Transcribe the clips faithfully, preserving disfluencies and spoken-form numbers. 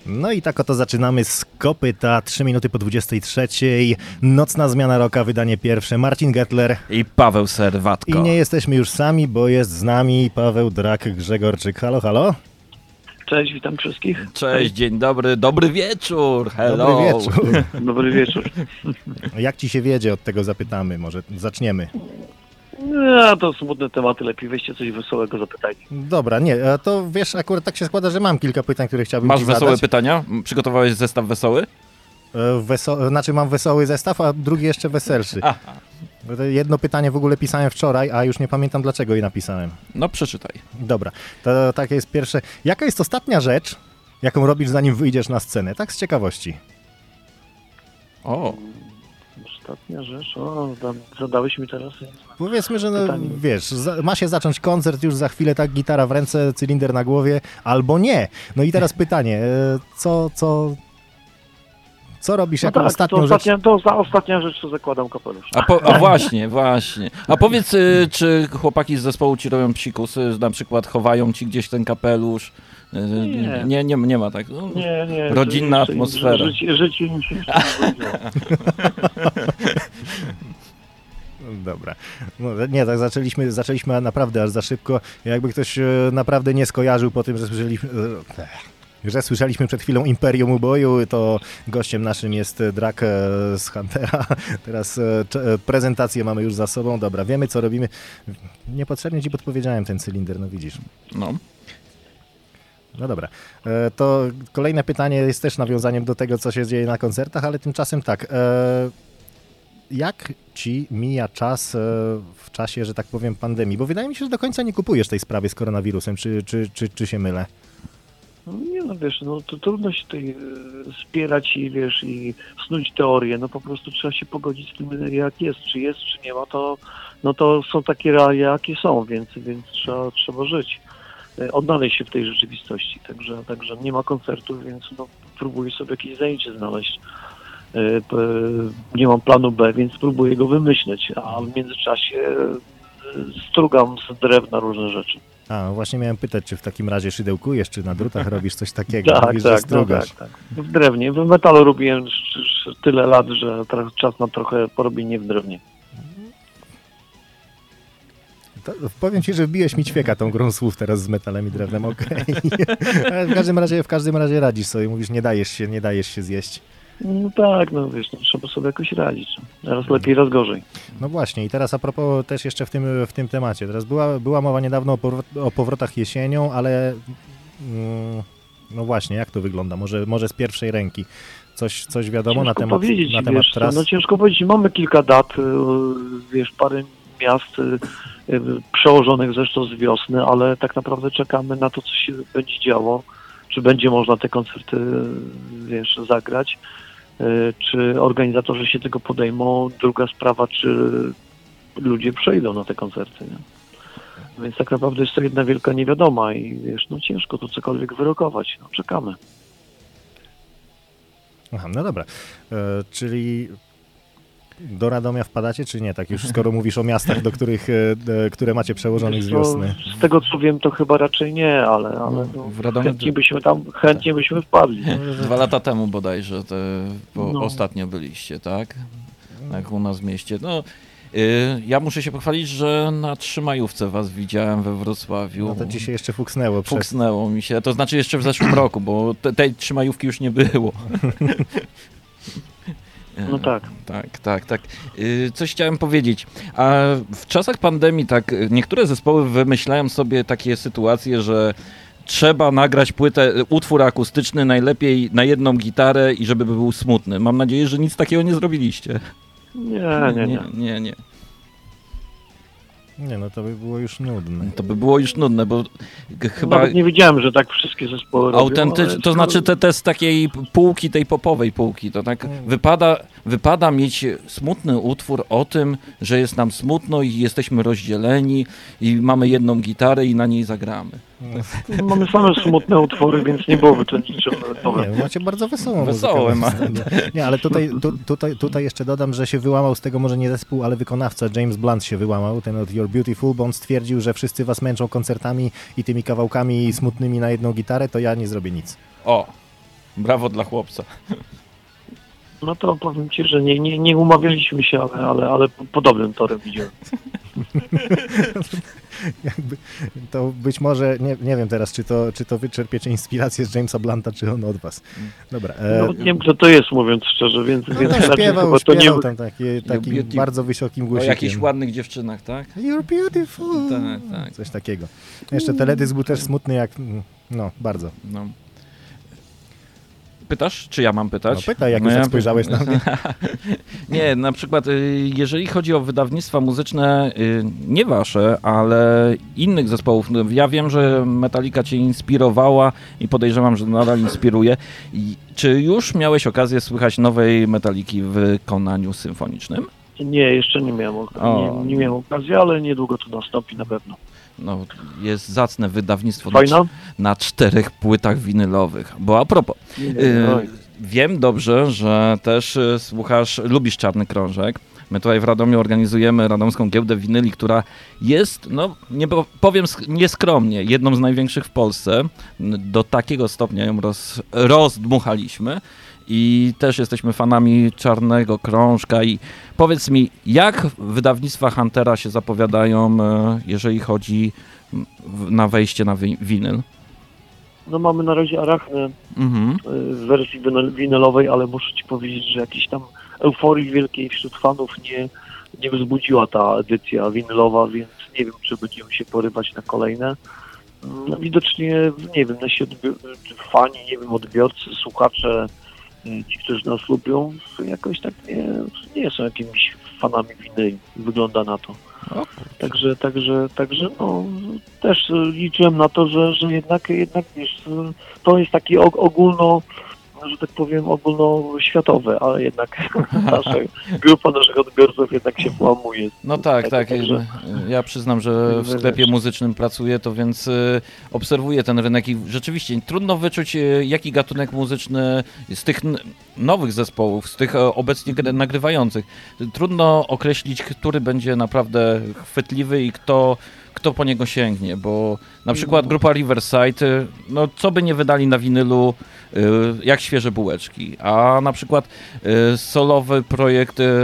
No i tak oto zaczynamy z kopyta, trzy minuty po dwudziestej trzeciej. Nocna zmiana roka, wydanie pierwsze. Marcin Gettler i Paweł Serwatko. I nie jesteśmy już sami, bo jest z nami Paweł Drak-Grzegorczyk. Halo, halo. Cześć, witam wszystkich. Cześć, dzień dobry, dobry wieczór, hello. Dobry wieczór. Dobry wieczór. Jak ci się wiedzie, od tego zapytamy, może zaczniemy. No, to smutne tematy, lepiej weźcie coś wesołego, zapytajcie. Dobra, nie, to wiesz, akurat tak się składa, że mam kilka pytań, które chciałbym Masz ci wesołe zadać. pytania? Przygotowałeś zestaw wesoły? Weso... Znaczy mam wesoły zestaw, a drugi jeszcze weselszy. Aha. Jedno pytanie w ogóle pisałem wczoraj, a już nie pamiętam, dlaczego je napisałem. No przeczytaj. Dobra, to takie jest pierwsze. Jaka jest ostatnia rzecz, jaką robisz, zanim wyjdziesz na scenę? Tak z ciekawości. O. Ostatnia rzecz, o, zadałeś mi teraz... Powiedzmy, że no, wiesz, za, ma się zacząć koncert, już za chwilę tak gitara w ręce, cylinder na głowie, albo nie. No i teraz pytanie, co, co, co robisz no jako tak, ostatnią to ostatnia, rzecz? To za ostatnia rzecz, to zakładam kapelusz. A, po, a właśnie, właśnie. A powiedz, y, czy chłopaki z zespołu ci robią psikusy, na przykład chowają ci gdzieś ten kapelusz? Y, nie. Nie, nie, nie ma tak. No, nie, nie. Rodzinna życie, atmosfera. Życie, życie im się Dobra. No, nie, tak zaczęliśmy, zaczęliśmy naprawdę aż za szybko. Jakby ktoś e, naprawdę nie skojarzył po tym, że słyszeliśmy... E, że słyszeliśmy przed chwilą Imperium Uboju, to gościem naszym jest Drak e, z Huntera. Teraz e, cze, prezentację mamy już za sobą. Dobra, wiemy co robimy. Niepotrzebnie ci podpowiedziałem ten cylinder, no widzisz. No. No dobra, e, to kolejne pytanie jest też nawiązaniem do tego, co się dzieje na koncertach, ale tymczasem tak, e, jak ci mija czas e, w czasie, że tak powiem, pandemii? Bo wydaje mi się, że do końca nie kupujesz tej sprawy z koronawirusem, czy, czy, czy, czy się mylę? No nie no, wiesz, no to trudno się tutaj e, spierać i wiesz, i snuć teorię, no po prostu trzeba się pogodzić z tym, jak jest, czy jest, czy nie ma, to no to są takie realia, jakie są, więc, więc trzeba, trzeba żyć. Odnaleźć się w tej rzeczywistości, także, także nie ma koncertów, więc no, próbuję sobie jakieś zajęcie znaleźć. Nie mam planu B, więc próbuję go wymyśleć, a w międzyczasie strugam z drewna różne rzeczy. A, właśnie miałem pytać, czy w takim razie szydełkujesz, czy na drutach robisz coś takiego? Tak, Mówisz, tak, że strugasz. no tak, tak. W drewnie. W metalu robiłem tyle lat, że czas na trochę porobienie w drewnie. To powiem ci, że wbiłeś mi ćwieka tą grą słów teraz z metalem i drewnem, okej. Okay. w każdym razie, w każdym razie radzisz sobie, mówisz, nie dajesz się, nie dajesz się zjeść. No tak, no wiesz, no, trzeba sobie jakoś radzić. Raz lepiej, raz gorzej. No właśnie i teraz a propos też jeszcze w tym, w tym temacie. Teraz była, była mowa niedawno o, powrot, o powrotach jesienią, ale mm, no właśnie, jak to wygląda? Może, może z pierwszej ręki. Coś, coś wiadomo ciężko na temat, powiedzieć, na temat wiesz, tras? No ciężko powiedzieć, mamy kilka dat, wiesz, parę miast przełożonych zresztą z wiosny, ale tak naprawdę czekamy na to, co się będzie działo, czy będzie można te koncerty, wiesz, zagrać, czy organizatorzy się tego podejmą. Druga sprawa, czy ludzie przejdą na te koncerty, nie? Więc tak naprawdę jest to jedna wielka niewiadoma i wiesz, no ciężko tu cokolwiek wyrokować, no czekamy. Aha, no dobra, e, czyli do Radomia wpadacie, czy nie? Tak już skoro mówisz o miastach, do których, e, które macie przełożonych z wiosny. No, z tego co wiem, to chyba raczej nie, ale, ale no, w Radomiu chętnie byśmy tam, chętnie byśmy wpadli. Dwa lata temu bodajże, te, bo No. ostatnio byliście, tak? Tak u nas w mieście. No, y, ja muszę się pochwalić, że na trzymajówce was widziałem we Wrocławiu. No to ci się jeszcze fuksnęło. Przez... Fuksnęło mi się, to znaczy jeszcze w zeszłym roku, bo te, tej trzymajówki już nie było. No tak. Tak, tak, tak. Yy, coś chciałem powiedzieć. A w czasach pandemii tak niektóre zespoły wymyślają sobie takie sytuacje, że trzeba nagrać płytę, utwór akustyczny najlepiej na jedną gitarę i żeby był smutny. Mam nadzieję, że nic takiego nie zrobiliście. Nie, nie, nie. Nie, nie. Nie, no to by było już nudne. To by było już nudne, bo chyba... Nawet nie wiedziałem, że tak wszystkie zespoły robią. Autentycz... ale To znaczy te, te z takiej półki, tej popowej półki, to tak wypada, wypada mieć smutny utwór o tym, że jest nam smutno i jesteśmy rozdzieleni i mamy jedną gitarę i na niej zagramy. Mamy same smutne utwory, więc nie byłoby to niczym. Nie, macie bardzo wesołą Wesołe muzykę. Nie, ale tutaj, tu, tutaj, tutaj jeszcze dodam, że się wyłamał z tego może nie zespół, ale wykonawca James Blunt się wyłamał, ten od You're Beautiful, bo on stwierdził, że wszyscy was męczą koncertami i tymi kawałkami smutnymi na jedną gitarę, to ja nie zrobię nic. O! Brawo dla chłopca. No to powiem ci, że nie, nie, nie umawialiśmy się, ale, ale, ale podobnym torem idziemy. Jakby, to być może, nie, nie wiem teraz, czy to, czy to wy czerpiecie inspirację z Jamesa Blunta, czy on od was. Dobra. E, No, nie wiem, kto to jest, mówiąc szczerze, więc, no, więc to raczej śpiewał, chyba to nie... śpiewał tam taki, takim Beauty- bardzo wysokim O głosikiem. jakichś ładnych dziewczynach, tak? You're beautiful. Tak, tak. Coś takiego. Jeszcze teledysk był też smutny jak, no, bardzo. No. Pytasz, czy ja mam pytać? No pytaj, jak już tak spojrzałeś na mnie. Nie, na przykład y, jeżeli chodzi o wydawnictwa muzyczne, y, nie wasze, ale innych zespołów, no, ja wiem, że Metallica cię inspirowała i podejrzewam, że nadal inspiruje. I czy już miałeś okazję słychać nowej Metalliki w wykonaniu symfonicznym? Nie, jeszcze nie miałem, ok- O. nie, nie miałem okazji, ale niedługo to nastąpi na pewno. No, jest zacne wydawnictwo na, Fajna? cz- na czterech płytach winylowych. Bo a propos, y, Oj. wiem dobrze, że też y, słuchasz, lubisz Czarny Krążek. My tutaj w Radomiu organizujemy radomską giełdę winyli, która jest, no nie po- powiem sk- nieskromnie, jedną z największych w Polsce. N- Do takiego stopnia ją roz, rozdmuchaliśmy. I też jesteśmy fanami Czarnego Krążka i powiedz mi, jak wydawnictwa Huntera się zapowiadają, e, jeżeli chodzi m, w- na wejście na wi- winyl? No mamy na razie Arachnę Mhm. y, w wersji winyl- winylowej, ale muszę ci powiedzieć, że jakiejś tam euforii wielkiej wśród fanów nie, nie wzbudziła ta edycja winylowa, więc nie wiem, czy będziemy się porywać na kolejne. No, widocznie, nie wiem, nasi odbi- fani, nie wiem, odbiorcy, słuchacze, y, ci, którzy nas lubią, jakoś tak nie, nie są jakimiś fanami winyli. Wygląda na to. O, Także, także, także no, też liczyłem na to, że, że jednak, jednak wiesz, to jest taki og- ogólno, że tak powiem, ogólnoświatowe, ale jednak nasza grupa naszych odbiorców jednak się połamuje. No tak, tak. Także, Ja przyznam, że w Także sklepie wiesz. muzycznym pracuję, to więc y, obserwuję ten rynek i rzeczywiście trudno wyczuć, y, jaki gatunek muzyczny z tych n- nowych zespołów, z tych e, obecnie gry- nagrywających, trudno określić, który będzie naprawdę chwytliwy i kto, kto po niego sięgnie, bo na przykład grupa Riverside, y, no co by nie wydali na winylu, y, jak świeże bułeczki, a na przykład y, solowy projekt y,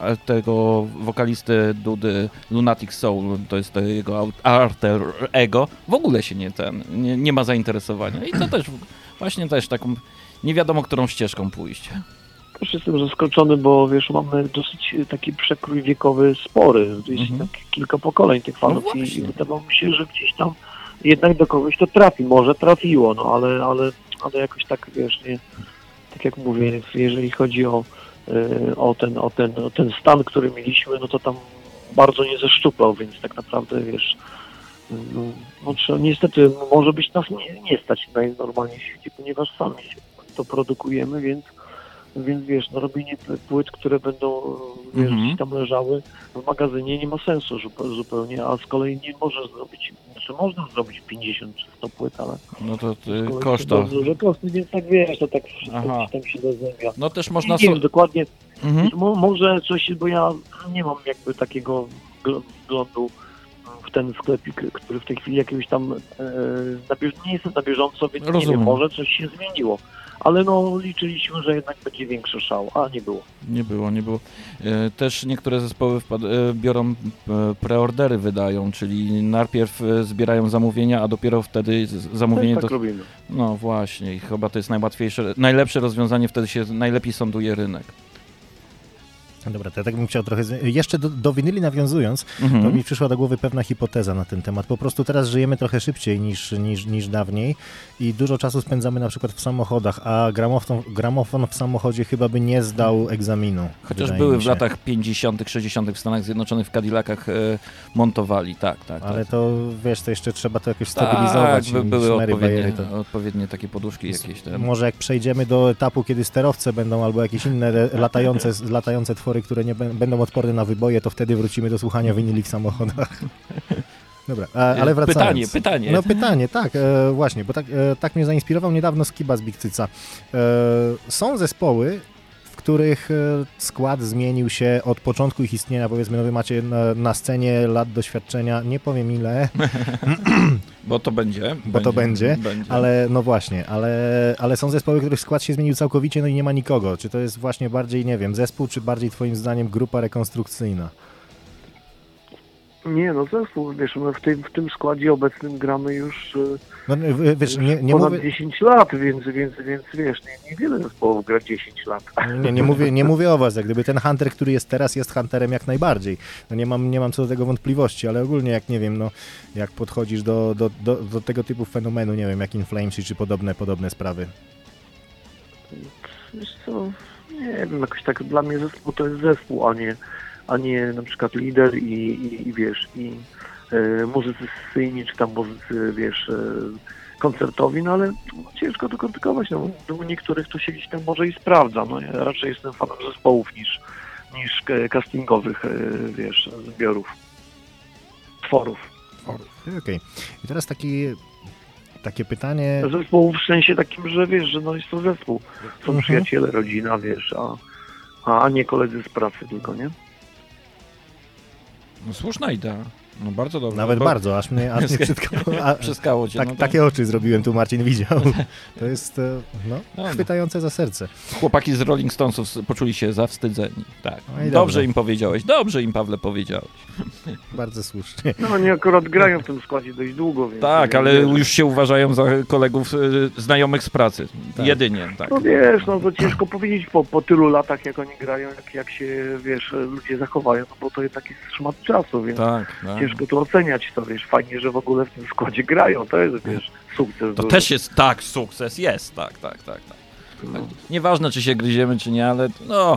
tego wokalisty Dudy Lunatic Soul, to jest to jego au- alter ego, w ogóle się nie ten, nie, nie ma zainteresowania i to też właśnie też taką, nie wiadomo którą ścieżką pójść. też jestem zaskoczony, bo wiesz, mamy dosyć taki przekrój wiekowy spory, jest Mhm. tak kilka pokoleń tych fanów No i, właśnie. i wydawało mi się, że gdzieś tam jednak do kogoś to trafi, może trafiło, no ale, ale, ale jakoś tak, wiesz, nie, tak jak mówię, jeżeli chodzi o, y, o, ten, o, ten, o ten stan, który mieliśmy, no to tam bardzo nie zeszczuplał, więc tak naprawdę, wiesz, no, no trzeba, niestety może być nas nie, nie stać najnormalniej w świecie, ponieważ sami się to produkujemy, więc więc wiesz, no robienie pl- płyt, które będą wiesz, Mhm. gdzieś tam leżały w magazynie nie ma sensu zupe- zupełnie, a z kolei nie możesz zrobić, znaczy można zrobić pięćdziesiąt czy sto płyt, ale No to z kolei y, to koszta. bardzo duże koszty, więc tak wiesz, to tak wszystko Aha. gdzieś tam się zazębia. No też Można można... nie So... wiem dokładnie, Mhm. mo- może coś, bo ja nie mam jakby takiego wgl- wglądu w ten sklepik, który w tej chwili jakiegoś tam e, na bież- nie jestem na bieżąco, więc nie Rozumiem. wiem, może coś się zmieniło. Ale no liczyliśmy, że jednak będzie większy szał, a nie było. Nie było, nie było. E, Też niektóre zespoły wpad- e, biorą e, preordery, wydają, czyli najpierw e, zbierają zamówienia, a dopiero wtedy z- zamówienie Też tak to... robimy. No właśnie, i chyba to jest najłatwiejsze, najlepsze rozwiązanie, wtedy się najlepiej sąduje rynek. Dobra, to ja tak bym chciał trochę... z- Jeszcze do, do winyli nawiązując, to Mhm. mi przyszła do głowy pewna hipoteza na ten temat. Po prostu teraz żyjemy trochę szybciej niż, niż, niż dawniej i dużo czasu spędzamy na przykład w samochodach, a gramofon, gramofon w samochodzie chyba by nie zdał egzaminu. Chociaż wydaje były mi w się. latach pięćdziesiątych, sześćdziesiątych w Stanach Zjednoczonych w Cadillacach e, montowali, tak, tak. Ale tak. to, wiesz, to jeszcze trzeba to jakoś stabilizować. Tak, by, i były szmery, odpowiednie, bajery, to... odpowiednie takie poduszki jakieś tam. Może jak przejdziemy do etapu, kiedy sterowce będą albo jakieś inne e, latające, latające twory, które nie bę- będą odporne na wyboje, to wtedy wrócimy do słuchania winyli w samochodach. Dobra, a, ale wracając. Pytanie, pytanie. No pytanie, tak, e, właśnie, bo tak, e, tak mnie zainspirował niedawno Skiba z Big Cyca. E, są zespoły, w których e, skład zmienił się od początku ich istnienia, powiedzmy, no wy macie na, na scenie lat doświadczenia, nie powiem ile, Bo to będzie. bo to będzie, ale no właśnie, ale, ale są zespoły, których skład się zmienił całkowicie, no i nie ma nikogo. Czy to jest właśnie bardziej, nie wiem, zespół, czy bardziej twoim zdaniem grupa rekonstrukcyjna? Nie, no zespół, wiesz, my w tym, w tym składzie obecnym gramy już y, No, w- wiesz, nie, nie, ponad mówię, dziesięć lat, więc, więc, więc wiesz, nie, niewiele zespołów gra dziesięć lat. nie, nie, mówię, nie mówię o was, jak gdyby ten Hunter, który jest teraz, jest Hunterem jak najbardziej. No nie mam, nie mam co do tego wątpliwości, ale ogólnie jak, nie wiem, no jak podchodzisz do, do, do, do tego typu fenomenu, nie wiem, jak In Flames czy podobne, podobne sprawy. Wiesz co, nie wiem, jakoś tak dla mnie zespół to jest zespół, a nie, a nie na przykład lider i, i, i wiesz, i e, muzycy sesyjni, czy tam muzycy, wiesz, e, koncertowi, no ale no, ciężko to krytykować, no bo u niektórych to się gdzieś tam może i sprawdza, no ja raczej jestem fanem zespołów niż, niż e, castingowych, e, wiesz, zbiorów, tworów. Okej. I teraz taki, takie pytanie, Zespołów w sensie takim, że wiesz, że no jest to zespół, są Mhm. przyjaciele, rodzina, wiesz, a, a nie koledzy z pracy tylko, nie? No, słuszna idea. No bardzo dobrze. nawet Bo- bardzo, aż mnie, aż mnie przytkało, a, Przyskało cię. tak, no to- takie oczy zrobiłem, tu Marcin widział. To jest, e, no, No, no. chwytające za serce. Chłopaki z Rolling Stonesów s- poczuli się zawstydzeni. Tak. No i Dobrze dobrze. im powiedziałeś. Dobrze im, Pawle, powiedziałeś. Bardzo słusznie. No oni akurat grają w tym składzie dość długo, więc... Tak, ja ale wiem, że- już się uważają za kolegów y, znajomych z pracy. Tak. Jedynie, tak. No wiesz, no to ciężko powiedzieć po, po tylu latach, jak oni grają, jak, jak się, wiesz, ludzie zachowają, no bo to jest taki szmat czasu, więc Tak, tak. ciężko to oceniać, to wiesz, fajnie, że w ogóle w tym składzie grają, to jest, wiesz, sukces. To duży. też jest, tak, sukces jest, tak, tak, tak. tak. No. Nieważne, czy się gryziemy, czy nie, ale no,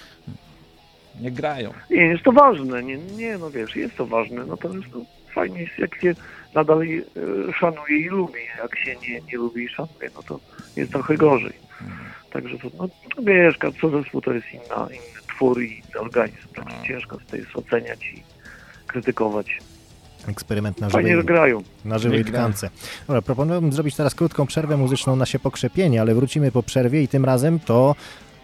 nie grają. Nie, jest to ważne, nie, nie, no wiesz, jest to ważne, natomiast no, fajnie jest, jak się nadal e, szanuje i lubi, jak się nie, nie lubi i szanuje, no to jest trochę gorzej. Także to, no no wiesz, co zespół to jest inna, inny twór i inny organizm, także ciężko to jest oceniać i krytykować. Eksperyment na Fajnie, że żywej, grają. na żywej Nie gra. tkance. Dobra, proponowałbym zrobić teraz krótką przerwę muzyczną na się pokrzepienie, ale wrócimy po przerwie i tym razem to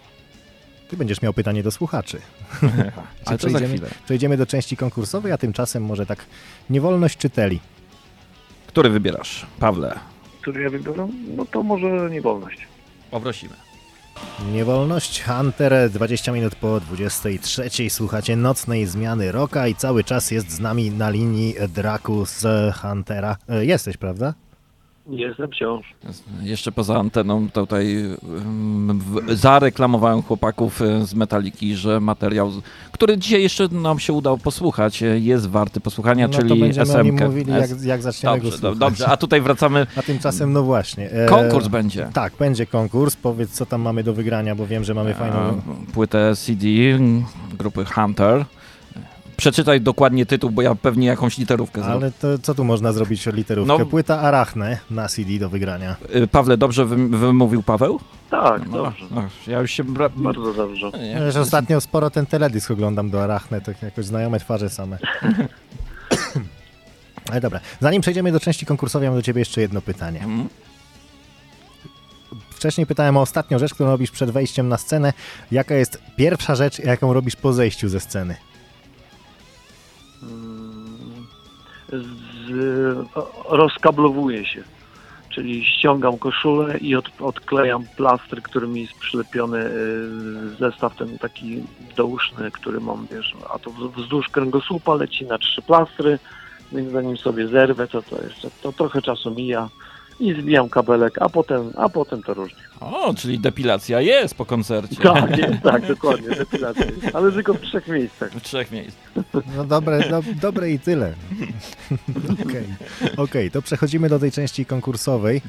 ty będziesz miał pytanie do słuchaczy. Ale to za przejdziemy, chwilę. przejdziemy do części konkursowej, a tymczasem może tak niewolność czyteli. Który wybierasz, Pawle? Który ja wybieram, no to może niewolność. Poprosimy. Niewolność Hunter, dwadzieścia minut po dwudziestej trzeciej. Słuchacie nocnej zmiany rocka i cały czas jest z nami na linii Draku z Huntera. E, Jesteś, prawda? Jestem wciąż. Jeszcze poza anteną tutaj um, w, zareklamowałem chłopaków e, z Metaliki, że materiał, z- który dzisiaj jeszcze nam się udało posłuchać, e, jest warty posłuchania, No to czyli będziemy o nim S M K. mówili, jak, jak zaczniemy Dobrze, go do, słuchać. dobrze, a tutaj wracamy. A tymczasem, no właśnie. e, Konkurs będzie. Tak, będzie konkurs. Powiedz, co tam mamy do wygrania, bo wiem, że mamy fajną... E, Płytę C D grupy Hunter. Przeczytaj dokładnie tytuł, bo ja pewnie jakąś literówkę zrobię. Ale to co tu można zrobić literówkę? No. Płyta Arachne na C D do wygrania. E, Pawle, dobrze wy, wymówił Paweł? Tak, No, dobrze. no, ja już się... Bra... Bardzo dobrze. Nie. Ja już ostatnio sporo ten teledysk oglądam do Arachne, to jakoś znajome twarze same. Ale dobra, zanim przejdziemy do części konkursowej, mam do ciebie jeszcze jedno pytanie. Mhm. Wcześniej pytałem o ostatnią rzecz, którą robisz przed wejściem na scenę. Jaka jest pierwsza rzecz, jaką robisz po zejściu ze sceny? Z, rozkablowuję się, czyli ściągam koszulę i od, odklejam plastry, którym jest przylepiony y, zestaw ten taki douszny, który mam, wiesz, a to wz- wzdłuż kręgosłupa leci na trzy plastry, więc zanim sobie zerwę, to to jeszcze to trochę czasu mija i zbijam kabelek, a potem, a potem to różnie. O, czyli depilacja jest po koncercie. Tak, jest, tak, dokładnie, depilacja jest, ale tylko w trzech miejscach. W trzech miejsc. No dobre, do, dobre i tyle. Okej, Okej, to przechodzimy do tej części konkursowej.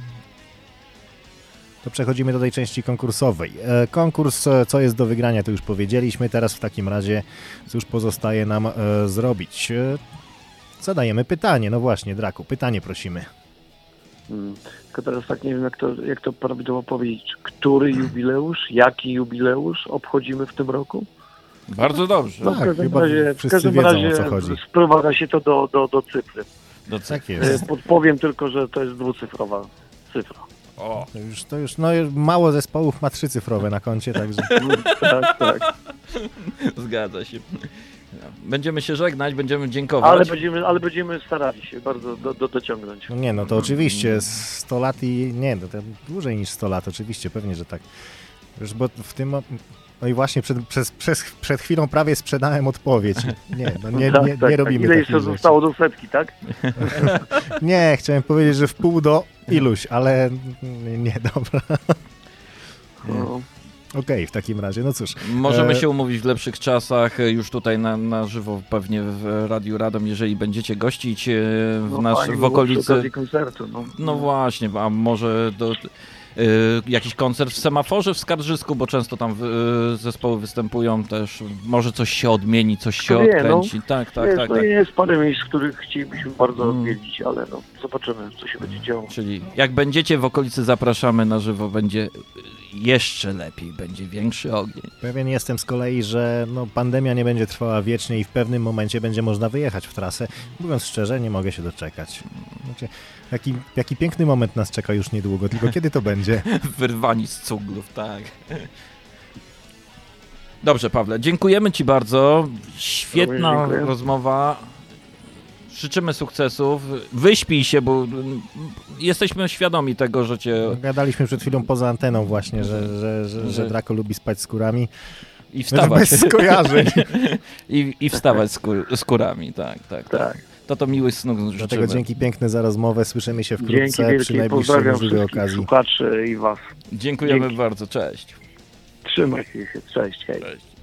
To przechodzimy do tej części konkursowej. E, konkurs, e, co jest do wygrania, to już powiedzieliśmy. Teraz w takim razie cóż pozostaje nam e, zrobić? E, zadajemy pytanie. No właśnie, Draku, pytanie prosimy. Hmm. Tylko teraz tak nie wiem, jak to, jak to prawidłowo powiedzieć. Który jubileusz, jaki jubileusz obchodzimy w tym roku? Bardzo dobrze. No, Tak, w każdym chyba razie, w wszyscy każdym wiedzą, razie o co chodzi. sprowadza się to do, do, do cyfry. Do Tak E, jest. Podpowiem tylko, że to jest dwucyfrowa cyfra. O, To już, to już, no już mało zespołów ma trzy cyfrowe na koncie, także Tak, tak. zgadza się. Będziemy się żegnać, będziemy dziękować. Ale będziemy, ale będziemy starali się bardzo do, do, dociągnąć. no nie, no to oczywiście sto lat i nie, no to dłużej niż sto lat, oczywiście, pewnie, że tak. Już bo w tym, mo- no i właśnie przed, przez, przez, przed chwilą prawie sprzedałem odpowiedź. Nie, no nie, Tak, nie, tak, nie tak. robimy Ile takich jeszcze rzeczy. zostało do setki, tak? Nie, chciałem powiedzieć, że w pół do iluś, ale nie, dobra. No. Okej, w takim razie, no cóż. Możemy E, się umówić w lepszych czasach, e, już tutaj na, na żywo pewnie w Radiu Radom, jeżeli będziecie gościć e, w, No, nasz, fajnie w było przy okolicy. okazji koncertu, no. No właśnie, a może do, e, jakiś koncert w Semaforze w Skarżysku, bo często tam e, zespoły występują też. Może coś się odmieni, coś się Kto wie, no. odkręci. Tak, tak, jest, tak, no tak. jest parę miejsc, których chcielibyśmy bardzo Mm. odwiedzić, ale no, zobaczymy, co się będzie działo. Czyli jak będziecie w okolicy, zapraszamy na żywo, będzie jeszcze lepiej, będzie większy ogień. Pewien jestem z kolei, że no, pandemia nie będzie trwała wiecznie i w pewnym momencie będzie można wyjechać w trasę. Mówiąc szczerze, nie mogę się doczekać. Znaczy, jaki, jaki piękny moment nas czeka już niedługo, tylko kiedy to będzie? Wyrwani z cuglów, tak. Dobrze, Pawle, dziękujemy Ci bardzo. Świetna Również dziękuję. rozmowa. Życzymy sukcesów. Wyśpij się, bo mm, jesteśmy świadomi tego, że Cię... Gadaliśmy przed chwilą poza anteną właśnie, że, że, że, że Że- Draco lubi spać skórami. I wstawać. Bez skojarzeń. I, I wstawać skór, skórami, tak, tak, tak. Tak. To to miłych snów życzymy. Dlatego dzięki piękne za rozmowę. Słyszymy się Dzięki wkrótce przy wielkie, najbliższej pozdrawiam możliwej wszystkich okazji. słuchaczy i was. Dziękujemy Dzięki. bardzo, cześć. Trzymaj się, cześć, hej. Cześć.